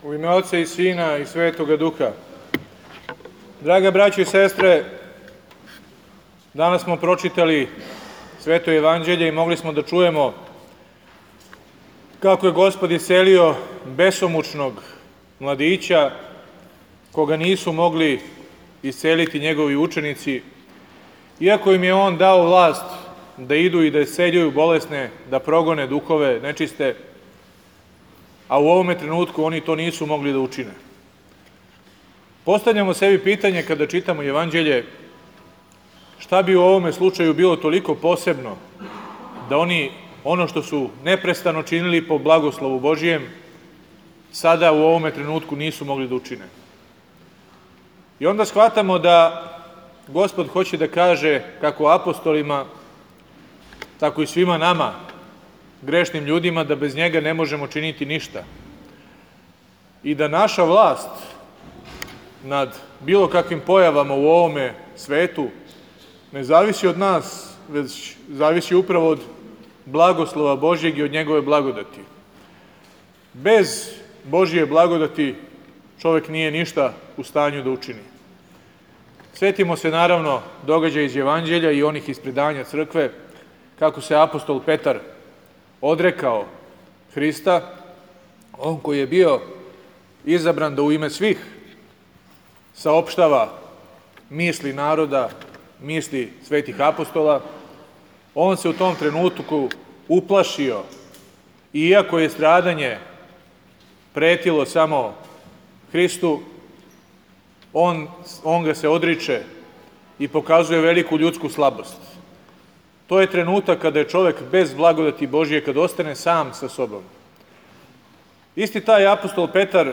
U ime Oca i Sina i Svetoga Duha. Draga braćo i sestre, danas smo pročitali Sveto evanđelje i mogli smo da čujemo kako je Gospod iscelio besomučnog mladića, koga nisu mogli isceliti njegovi učenici, iako im je on dao vlast da idu i da isceljuju bolesne, da progone duhove nečiste, a u ovome trenutku oni to nisu mogli da učine. Postavljamo sebi pitanje kada čitamo evanđelje, šta bi u ovome slučaju bilo toliko posebno da oni ono što su neprestano činili po blagoslovu Božijem, sada u ovome trenutku nisu mogli da učine. I onda shvatamo da Gospod hoće da kaže kako apostolima, tako i svima nama, grešnim ljudima, da bez njega ne možemo činiti ništa. I da naša vlast nad bilo kakvim pojavama u ovome svetu ne zavisi od nas, već zavisi upravo od blagoslova Božjeg i od njegove blagodati. Bez Božje blagodati čovek nije ništa u stanju da učini. Svetimo se naravno događaja iz evanđelja i onih iz predanja crkve, kako se apostol Petar odrekao Hrista, on koji je bio izabran da u ime svih saopštava misli naroda, misli svetih apostola, on se u tom trenutku uplašio, i iako je stradanje pretilo samo Hristu, on ga se odriče i pokazuje veliku ljudsku slabost. To je trenutak kada je čovek bez blagodati Božije, kada ostane sam sa sobom. Isti taj apostol Petar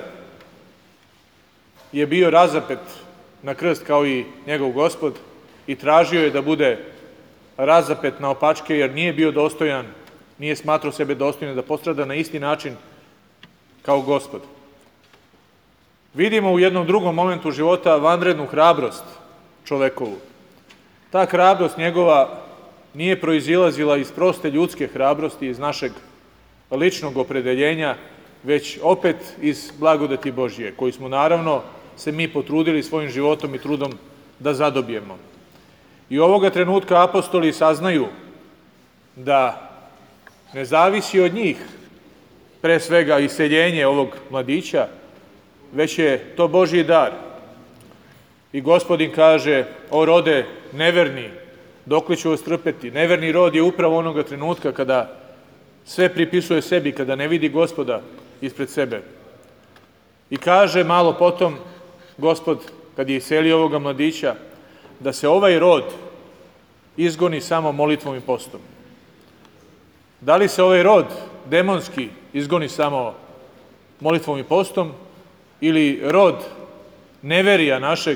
je bio razapet na krst kao i njegov Gospod i tražio je da bude razapet na opačke, jer nije bio dostojan, nije smatrao sebe dostojnim da postrada na isti način kao Gospod. Vidimo u jednom drugom momentu života vanrednu hrabrost čovekovu. Ta hrabrost njegova nije proizilazila iz proste ljudske hrabrosti, iz našeg ličnog opredeljenja, već opet iz blagodati Božije, koju smo naravno se mi potrudili svojim životom i trudom da zadobijemo. I ovoga trenutka apostoli saznaju da ne zavisi od njih pre svega isceljenje ovog mladića, već je to Božji dar. I Gospodin kaže: o rode neverni, dokle ću vas trpeti? Neverni rod je upravo onoga trenutka kada sve pripisuje sebi, kada ne vidi Gospoda ispred sebe. I kaže malo potom Gospod, kad je iscelio ovoga mladića, da se ovaj rod izgoni samo molitvom i postom. Da li se ovaj rod demonski izgoni samo molitvom i postom, ili rod neverija našeg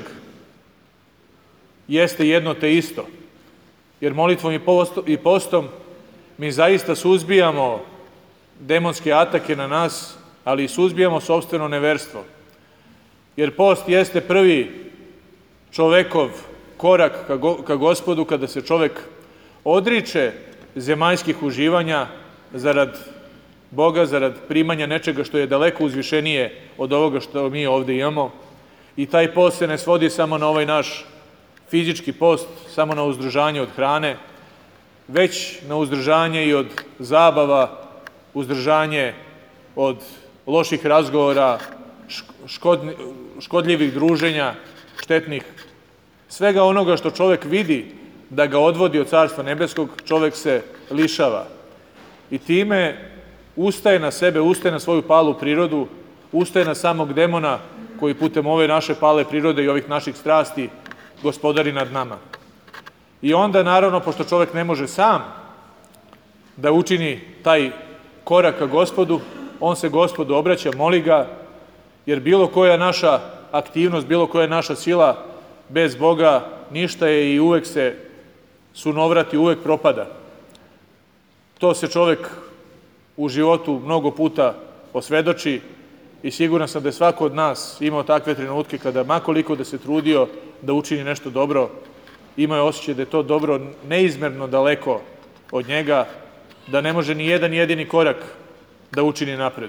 jeste jedno te isto? Jer molitvom i postom mi zaista suzbijamo demonske atake na nas, ali i suzbijamo sopstveno neverstvo. Jer post jeste prvi čovekov korak ka Gospodu, kada se čovek odriče zemaljskih uživanja zarad Boga, zarad primanja nečega što je daleko uzvišenije od ovoga što mi ovde imamo. I taj post se ne svodi samo na ovaj naš fizički post, samo na uzdržanje od hrane, već na uzdržanje i od zabava, uzdržanje od loših razgovora, škodljivih druženja, štetnih. Svega onoga što čovek vidi da ga odvodi od Carstva nebeskog, čovek se lišava. I time ustaje na sebe, ustaje na svoju palu prirodu, ustaje na samog demona koji putem ove naše pale prirode i ovih naših strasti gospodari nad nama. I onda, naravno, pošto čovek ne može sam da učini taj korak ka Gospodu, on se Gospodu obraća, moli ga, jer bilo koja naša aktivnost, bilo koja naša sila bez Boga ništa je i uvek se sunovrati, uvek propada. To se čovek u životu mnogo puta osvedoči i siguran sam da je svako od nas imao takve trenutke kada, makoliko da se trudio da učini nešto dobro, imao osjećaj da je to dobro neizmerno daleko od njega, da ne može ni jedan jedini korak da učini napred.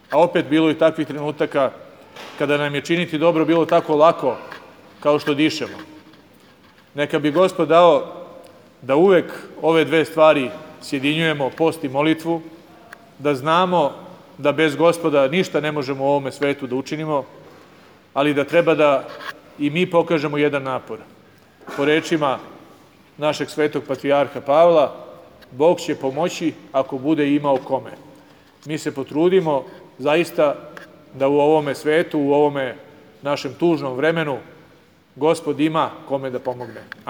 a opet bilo i takvih trenutaka kada nam je činiti dobro bilo tako lako kao što dišemo. Neka bi Gospod dao da uvek ove dve stvari sjedinjujemo, post i molitvu, da znamo da bez Gospoda ništa ne možemo u ovome svetu da učinimo, ali da treba da i mi pokažemo jedan napor. Po rečima našeg svetog patrijarha Pavla, Bog će pomoći ako bude imao kome. Mi se potrudimo zaista da u ovome svetu, u ovome našem tužnom vremenu, Gospod ima kome da pomogne.